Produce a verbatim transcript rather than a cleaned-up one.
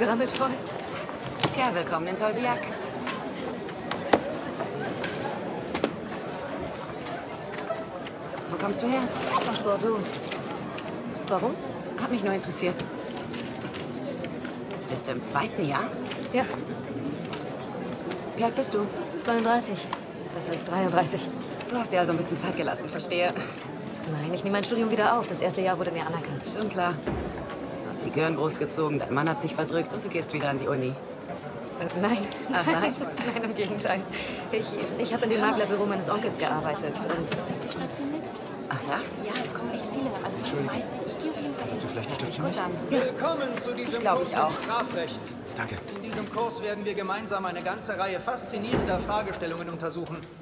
damit voll? Tja, willkommen in Tolbiac. Wo kommst du her? Aus Bordeaux. Warum? Hat mich nur interessiert. Bist du im zweiten Jahr? Ja, Wie alt bist du? zweiunddreißig. Das heißt dreiunddreißig. Du hast dir also ein bisschen Zeit gelassen, verstehe. Nein, ich nehme mein Studium wieder auf. Das erste Jahr wurde mir anerkannt. Schon klar. Du hast die Gören großgezogen, dein Mann hat sich verdrückt und du gehst wieder an die Uni. Äh, Nein. Ach nein? Nein, im Gegenteil. Ich, ich habe in dem Maklerbüro meines Onkels gearbeitet und Stationär? Ach ja? Ja, es kommen echt viele. Also fast die meisten. Ich gehe auf jeden Fall hin. Du vielleicht nicht Hört sich dazu? gut an. Willkommen zu diesem glaub, Kurs ich im auch. Strafrecht. Danke. In diesem Kurs werden wir gemeinsam eine ganze Reihe faszinierender Fragestellungen untersuchen.